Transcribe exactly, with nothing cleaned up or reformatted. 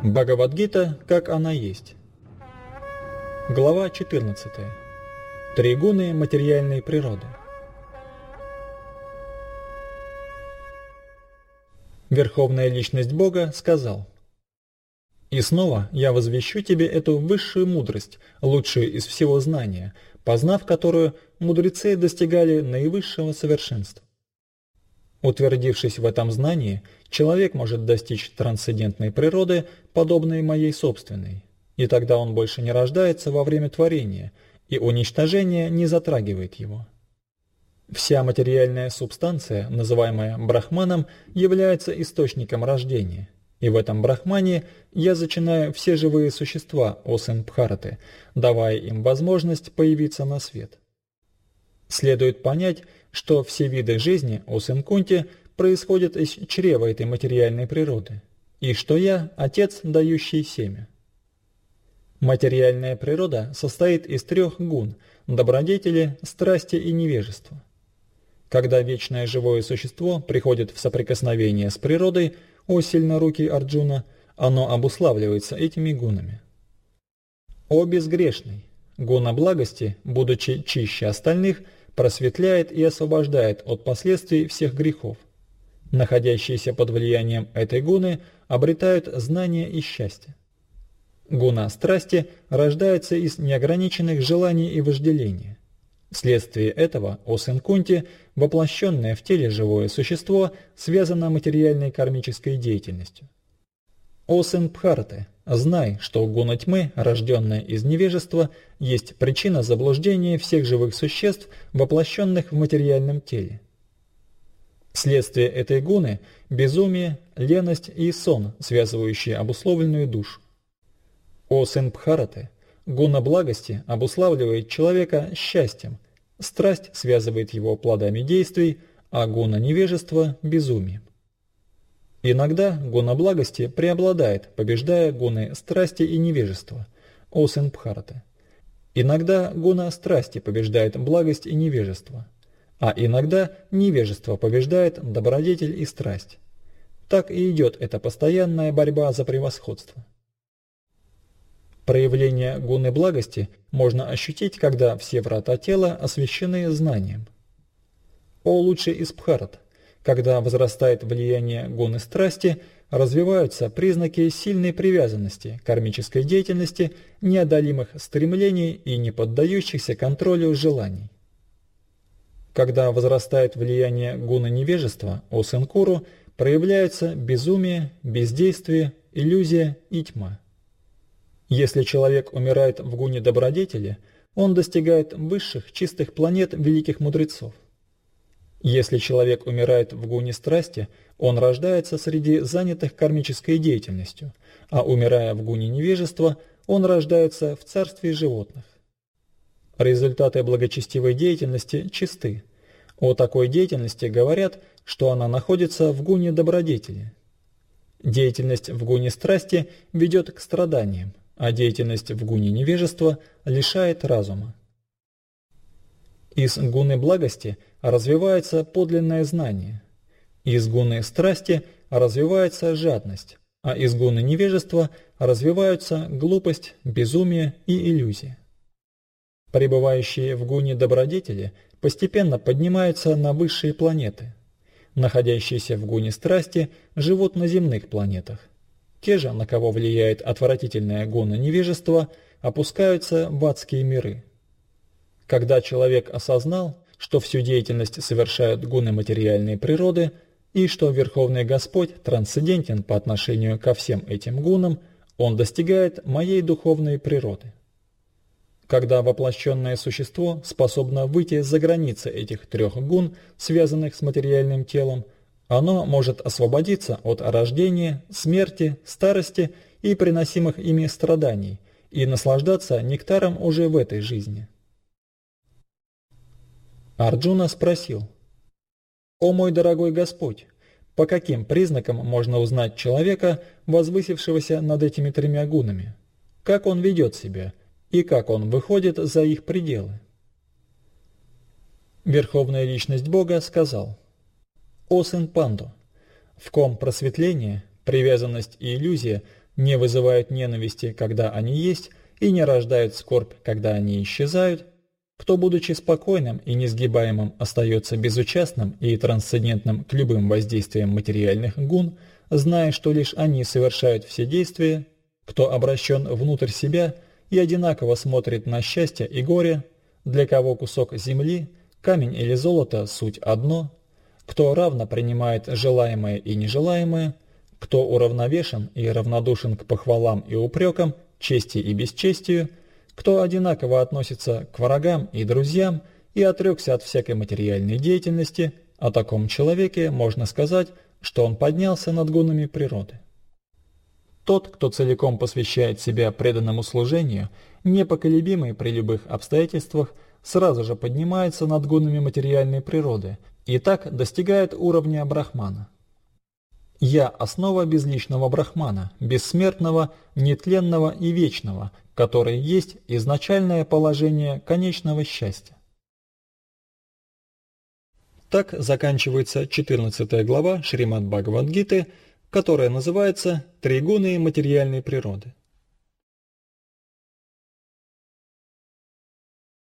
Бхагавад-гита, как она есть. Глава четырнадцатая. Три гуны материальной природы. Верховная Личность Бога сказал: «И снова я возвещу тебе эту высшую мудрость, лучшую из всего знания, познав которую, мудрецы достигали наивысшего совершенства. Утвердившись в этом знании, человек может достичь трансцендентной природы, подобной моей собственной, и тогда он больше не рождается во время творения, и уничтожение не затрагивает его. Вся материальная субстанция, называемая брахманом, является источником рождения, и в этом брахмане я зачинаю все живые существа, о сын Бхараты, давая им возможность появиться на свет. Следует понять, что все виды жизни, о сын Кунти, происходят из чрева этой материальной природы, и что я – отец, дающий семя. Материальная природа состоит из трех гун – добродетели, страсти и невежества. Когда вечное живое существо приходит в соприкосновение с природой, о сильнорукий Арджуна, оно обуславливается этими гунами. О безгрешный! Гуна благости, будучи чище остальных, просветляет и освобождает от последствий всех грехов. Находящиеся под влиянием этой гуны обретают знание и счастье. Гуна страсти рождается из неограниченных желаний и вожделения. Вследствие этого, о сын Кунти, воплощенное в теле живое существо связано материальной кармической деятельностью. О сын Бхараты, знай, что гуна тьмы, рожденная из невежества, есть причина заблуждения всех живых существ, воплощенных в материальном теле. Следствие этой гуны – безумие, леность и сон, связывающие обусловленную душу. О сын Бхараты, гуна благости обуславливает человека счастьем, страсть связывает его плодами действий, а гуна невежества – безумием. Иногда гуна благости преобладает, побеждая гуны страсти и невежества, о сын Бхараты. Иногда гуна страсти побеждает благость и невежество, а иногда невежество побеждает добродетель и страсть. Так и идет эта постоянная борьба за превосходство. Проявление гуны благости можно ощутить, когда все врата тела освящены знанием. О лучший из Бхарат! Когда возрастает влияние гуны страсти, развиваются признаки сильной привязанности, кармической деятельности, неодолимых стремлений и не поддающихся контролю желаний. Когда возрастает влияние гуны невежества, о сын Куру, проявляется безумие, бездействие, иллюзия и тьма. Если человек умирает в гуне добродетели, он достигает высших чистых планет великих мудрецов. Если человек умирает в гуне страсти, он рождается среди занятых кармической деятельностью, а умирая в гуне невежества, он рождается в царстве животных. Результаты благочестивой деятельности чисты. О такой деятельности говорят, что она находится в гуне добродетели. Деятельность в гуне страсти ведет к страданиям, а деятельность в гуне невежества лишает разума. Из гуны благости развивается подлинное знание, из гуны страсти развивается жадность, а из гуны невежества развиваются глупость, безумие и иллюзия. Пребывающие в гуне добродетели постепенно поднимаются на высшие планеты. Находящиеся в гуне страсти живут на земных планетах. Те же, на кого влияет отвратительная гуна невежества, опускаются в адские миры. Когда человек осознал, что всю деятельность совершают гуны материальной природы и что Верховный Господь трансцендентен по отношению ко всем этим гунам, он достигает моей духовной природы. Когда воплощенное существо способно выйти за границы этих трех гун, связанных с материальным телом, оно может освободиться от рождения, смерти, старости и приносимых ими страданий и наслаждаться нектаром уже в этой жизни. Арджуна спросил: «О мой дорогой Господь, по каким признакам можно узнать человека, возвысившегося над этими тремя гунами? Как он ведет себя и как он выходит за их пределы?» Верховная Личность Бога сказал: «О сын Панду, в ком просветление, привязанность и иллюзия не вызывают ненависти, когда они есть, и не рождают скорбь, когда они исчезают, кто, будучи спокойным и несгибаемым, остается безучастным и трансцендентным к любым воздействиям материальных гун, зная, что лишь они совершают все действия, кто обращен внутрь себя и одинаково смотрит на счастье и горе, для кого кусок земли, камень или золото – суть одно, кто равно принимает желаемое и нежелаемое, кто уравновешен и равнодушен к похвалам и упрекам, чести и бесчестию, кто одинаково относится к врагам и друзьям и отрекся от всякой материальной деятельности, о таком человеке можно сказать, что он поднялся над гунами природы. Тот, кто целиком посвящает себя преданному служению, непоколебимый при любых обстоятельствах, сразу же поднимается над гунами материальной природы и так достигает уровня брахмана. «Я – основа безличного брахмана, бессмертного, нетленного и вечного, который есть изначальное положение конечного счастья». Так заканчивается четырнадцатая глава Шримад Бхагавад-гиты, которая называется «Три гуны материальной природы».